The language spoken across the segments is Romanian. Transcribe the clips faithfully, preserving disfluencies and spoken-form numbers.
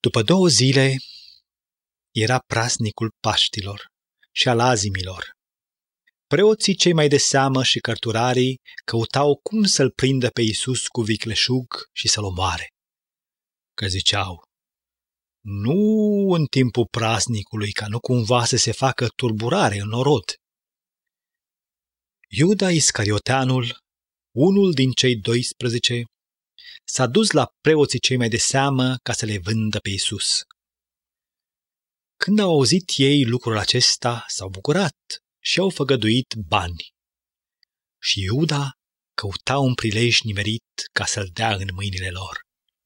După două zile era praznicul Paștilor și al azimilor. Preoții cei mai de seamă și cărturarii căutau cum să-l prindă pe Iisus cu vicleșug și să-l omoare. Că ziceau, nu în timpul praznicului, ca nu cumva să se facă turburare în norod. Iuda Iscarioteanul, unul din cei doisprezece, s-a dus la preoții cei mai de seamă ca să le vândă pe Iisus. Când au auzit ei lucrul acesta, s-au bucurat și au făgăduit bani. Și Iuda căuta un prilej nimerit ca să-l dea în mâinile lor.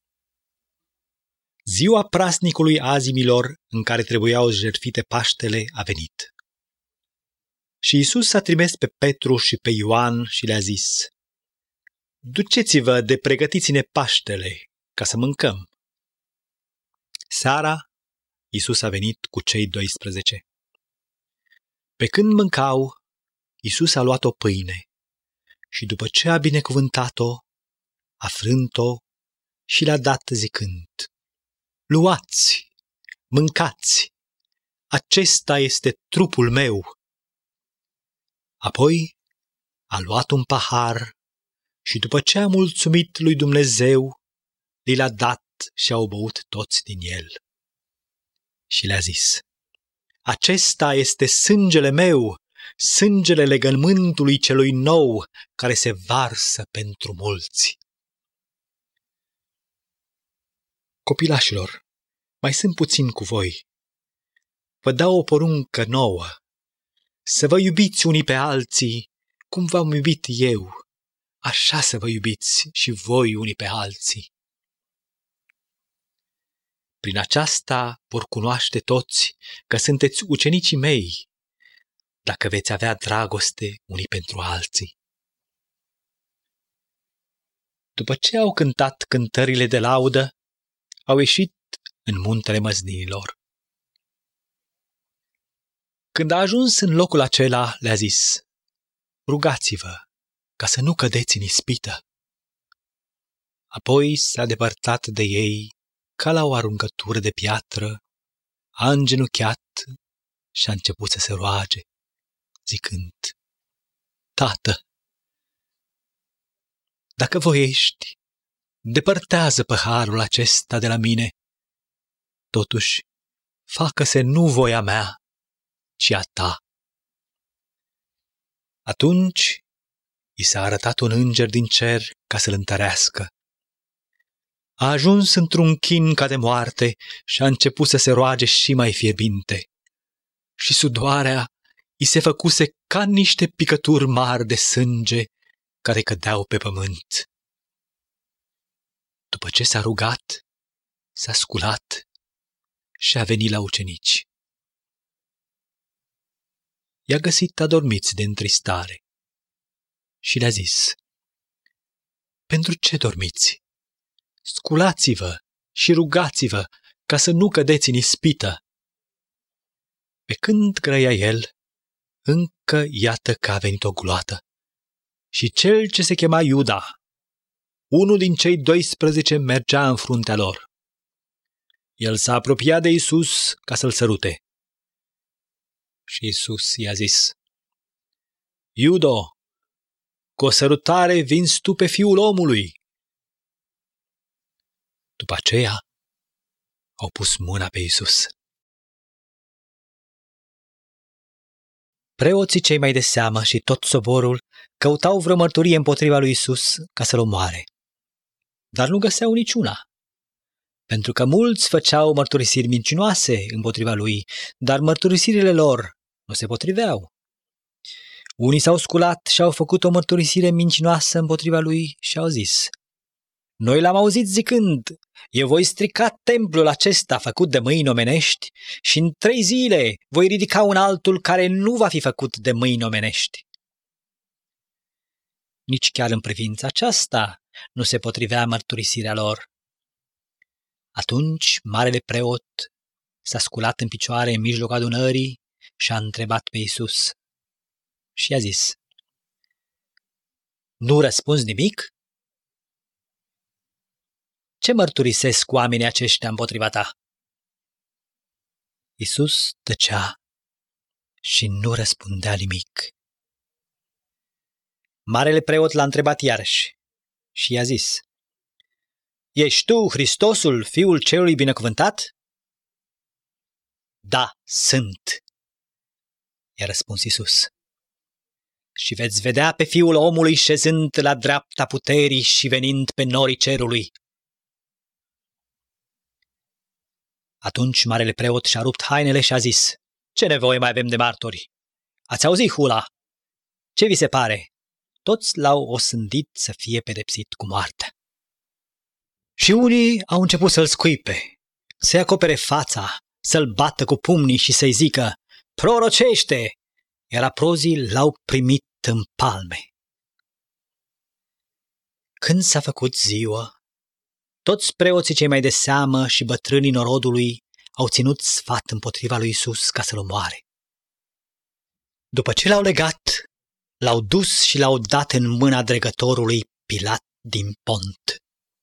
Ziua praznicului azimilor, în care trebuiau jertfite Paștele, a venit. Și Iisus a trimis pe Petru și pe Ioan și le-a zis, duceți-vă de pregătiți-ne Paștele, ca să mâncăm. Seara, Iisus a venit cu cei doisprezece. Pe când mâncau, Iisus a luat o pâine și după ce a binecuvântat-o, a frânt-o și le-a dat zicând, luați, mâncați, acesta este trupul meu. Apoi a luat un pahar și după ce a mulțumit lui Dumnezeu, li l-a dat și au băut toți din el. Și le-a zis, acesta este sângele meu, sângele legământului celui nou, care se varsă pentru mulți. Copilașilor, mai sunt puțin cu voi. Vă dau o poruncă nouă, să vă iubiți unii pe alții, cum v-am iubit eu, așa să vă iubiți și voi unii pe alții. Prin aceasta vor cunoaște toți că sunteți ucenicii mei, dacă veți avea dragoste unii pentru alții. După ce au cântat cântările de laudă, au ieșit în muntele Măslinilor. Când a ajuns în locul acela, le-a zis, rugați-vă ca să nu cădeți în ispită. Apoi s-a depărtat de ei ca la o aruncătură de piatră, a îngenunchiat și a început să se roage, zicând, Tată, dacă voiești, depărtează păharul acesta de la mine. Totuși, facă-se nu voia mea, ci a ta. Atunci i s-a arătat un înger din cer ca să-l întărească. A ajuns într-un chin ca de moarte și a început să se roage și mai fierbinte. Și sudoarea i se făcuse ca niște picături mari de sânge care cădeau pe pământ. După ce s-a rugat, s-a sculat și a venit la ucenici. I-a găsit adormiți de întristare și le-a zis, pentru ce dormiți? Sculați-vă și rugați-vă ca să nu cădeți în ispită. Pe când grăia el, încă iată că a venit o gloată. Și cel ce se chema Iuda, unul din cei doisprezece, mergea în fruntea lor. El s-a apropiat de Iisus ca să-l sărute. Și Iisus i-a zis, Iudo, cu o sărutare vinzi tu pe Fiul omului. După aceea au pus mâna pe Iisus. Preoții cei mai de seamă și tot soborul căutau vreo mărturie împotriva lui Iisus ca să-l omoare, dar nu găseau niciuna, pentru că mulți făceau mărturisiri mincinoase împotriva lui, dar mărturisirile lor nu se potriveau. Unii s-au sculat și au făcut o mărturisire mincinoasă împotriva lui și au zis, noi l-am auzit zicând, eu voi strica templul acesta făcut de mâini omenești și în trei zile voi ridica un altul care nu va fi făcut de mâini omenești. Nici chiar în privința aceasta nu se potrivea mărturisirea lor. Atunci marele preot s-a sculat în picioare în mijlocul adunării și a întrebat pe Iisus și i-a zis, nu răspunzi nimic? Ce mărturisesc oamenii aceștia împotriva ta? Iisus tăcea și nu răspundea nimic. Marele preot l-a întrebat iarăși și i-a zis: Ești tu Hristosul, Fiul Celui Binecuvântat? Da, sunt, i-a răspuns Iisus. Și veți vedea pe Fiul omului șezând la dreapta puterii și venind pe norii cerului. Atunci marele preot și-a rupt hainele și a zis: Ce nevoie mai avem de martori? Ați auzit hula? Ce vi se pare? Toți l-au osândit să fie pedepsit cu moartea. Și unii au început să-l scuipe, să-i acopere fața, să-l bată cu pumnii și să-i zică: Prorocește! Iar aprozii l-au primit în palme. Când s-a făcut ziua, toți preoții cei mai de seamă și bătrânii norodului au ținut sfat împotriva lui Iisus ca să-l omoare. După ce l-au legat, l-au dus și l-au dat în mâna dregătorului Pilat din Pont.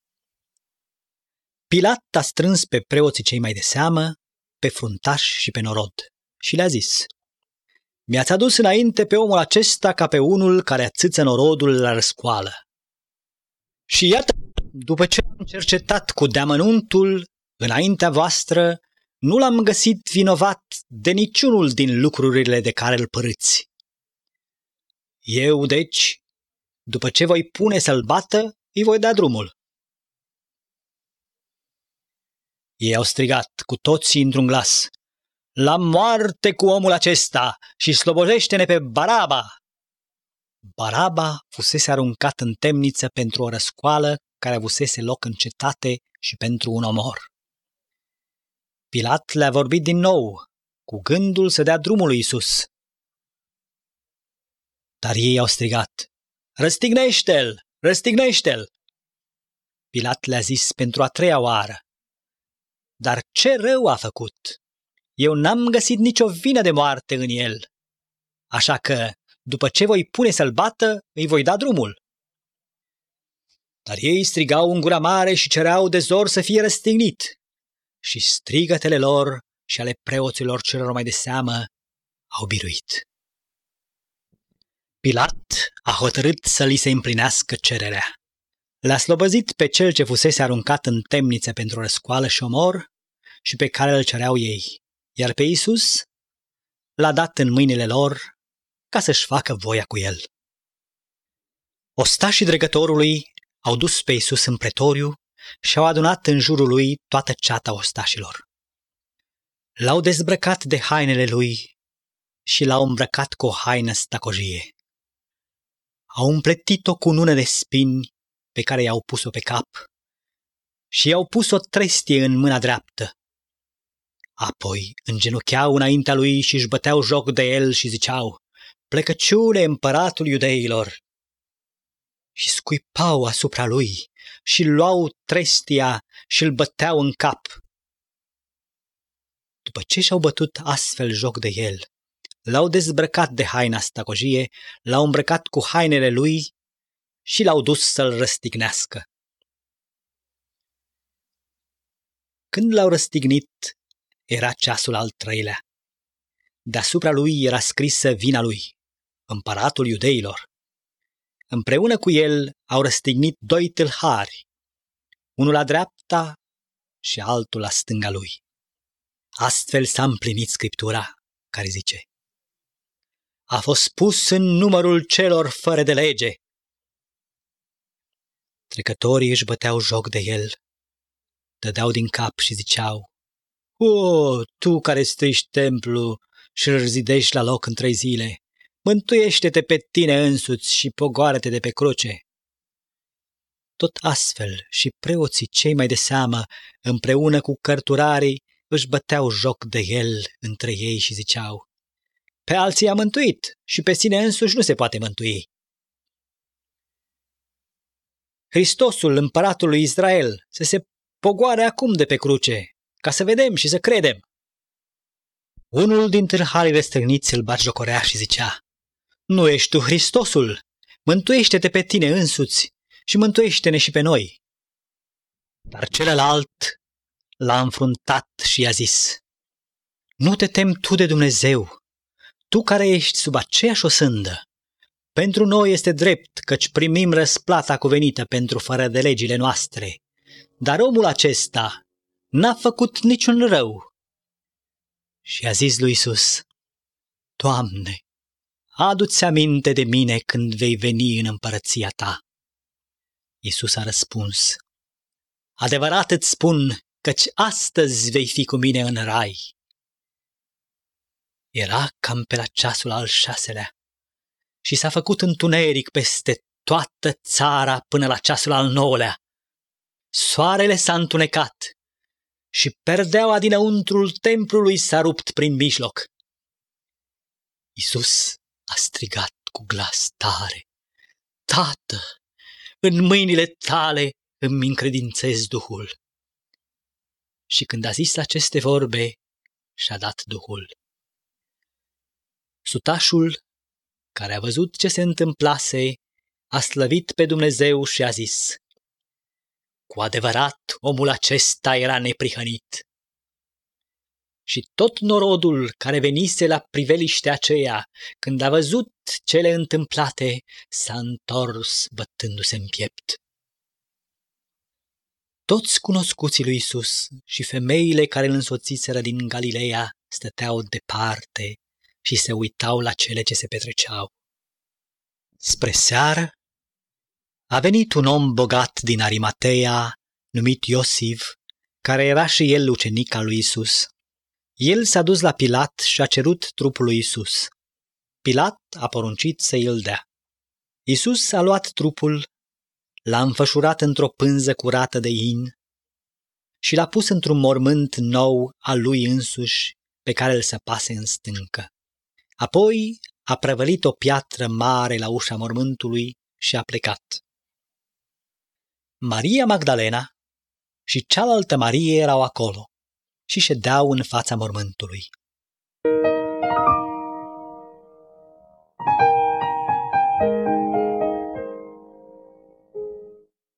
Pilat a strâns pe preoții cei mai de seamă, pe fruntași și pe norod și le-a zis: Mi-ați adus înainte pe omul acesta ca pe unul care ațâță norodul la răscoală. Și iată, după ce am cercetat cu deamănuntul înaintea voastră, nu l-am găsit vinovat de niciunul din lucrurile de care îl părâți. Eu, deci, după ce voi pune să-l bată, îi voi da drumul. Ei au strigat cu toții într-un glas: La moarte cu omul acesta și slobozește-ne pe Baraba! Baraba fusese aruncat în temniță pentru o răscoală care avusese loc în cetate și pentru un omor. Pilat le-a vorbit din nou, cu gândul să dea drumul lui Iisus. Dar ei au strigat: Răstignește-l! Răstignește-l! Pilat le-a zis pentru a treia oară: Dar ce rău a făcut? Eu n-am găsit nicio vină de moarte în el. Așa că, după ce voi pune să-l bată, îi voi da drumul. Dar ei strigau în gura mare și cereau de zor să fie răstignit. Și strigătele lor și ale preoților celor mai de seamă au biruit. Pilat a hotărât să li se împlinească cererea. L-a slobozit pe cel ce fusese aruncat în temniță pentru răscoală și omor și pe care îl cereau ei, iar pe Iisus l-a dat în mâinile lor ca să-și facă voia cu el. Ostașii dregătorului au dus pe Iisus în pretoriu și au adunat în jurul lui toată ceata ostașilor. L-au dezbrăcat de hainele lui și l-au îmbrăcat cu o haină stacojie. Au împletit-o cu nună de spini pe care i-au pus-o pe cap și i-au pus o trestie în mâna dreaptă. Apoi îngenucheau înaintea lui și își băteau joc de el și ziceau: Plecăciune împăratul iudeilor! Și scuipau asupra lui și luau trestia și îl băteau în cap. După ce și-au bătut astfel joc de el, l-au dezbrăcat de haina stacojie, l-au îmbrăcat cu hainele lui și l-au dus să-l răstignească. Când l-au răstignit, era ceasul al treilea. Deasupra lui era scrisă vina lui, împăratul iudeilor. Împreună cu el au răstignit doi tâlhari, unul la dreapta și altul la stânga lui. Astfel s-a împlinit Scriptura, care zice: A fost pus în numărul celor fără de lege. Trecătorii își băteau joc de el, dădeau din cap și ziceau: O, tu care strici templu și îl zidești la loc în trei zile, mântuiește-te pe tine însuți și pogoară-te de pe cruce. Tot astfel și preoții cei mai de seamă, împreună cu cărturarii, își băteau joc de el între ei și ziceau: Pe alții a mântuit și pe sine însuși nu se poate mântui. Hristosul, împăratul lui Israel, să se pogoare acum de pe cruce, ca să vedem și să credem. Unul din tâlharii răstăgniți îl batjocorea și zicea: Nu ești tu Hristosul? Mântuiește-te pe tine însuți și mântuiește-ne și pe noi. Dar celălalt l-a înfruntat și i-a zis: Nu te temi tu de Dumnezeu, tu care ești sub aceeași osândă. Pentru noi este drept, căci primim răsplata cuvenită pentru fără de legile noastre. Dar omul acesta n-a făcut niciun rău. Și a zis lui Iisus: Doamne, adu-ți aminte de mine când vei veni în împărăția ta. Iisus a răspuns: Adevărat îți spun, căci astăzi vei fi cu mine în rai. Era cam pe la ceasul al șaselea și s-a făcut întuneric peste toată țara până la ceasul al nouălea. Soarele s-a întunecat și perdeaua dinăuntrul templului s-a rupt prin mijloc. Iisus a strigat cu glas tare: Tată, în mâinile tale îmi încredințez Duhul. Și când a zis aceste vorbe, și-a dat Duhul. Sutașul, care a văzut ce se întâmplase, a slăvit pe Dumnezeu și a zis: Cu adevărat, omul acesta era neprihănit. Și tot norodul care venise la priveliștea aceea, când a văzut cele întâmplate, s-a întors bătându-se în piept. Toți cunoscuții lui Iisus și femeile care îl însoțiseră din Galileea stăteau departe și se uitau la cele ce se petreceau. Spre seară a venit un om bogat din Arimatea, numit Iosif, care era și el ucenic al lui Iisus. El s-a dus la Pilat și a cerut trupul lui Iisus. Pilat a poruncit să îl dea. Iisus a luat trupul, l-a înfășurat într-o pânză curată de in și l-a pus într-un mormânt nou al lui însuși, pe care îl săpase în stâncă. Apoi a prăvălit o piatră mare la ușa mormântului și a plecat. Maria Magdalena și cealaltă Marie erau acolo și ședeau în fața mormântului.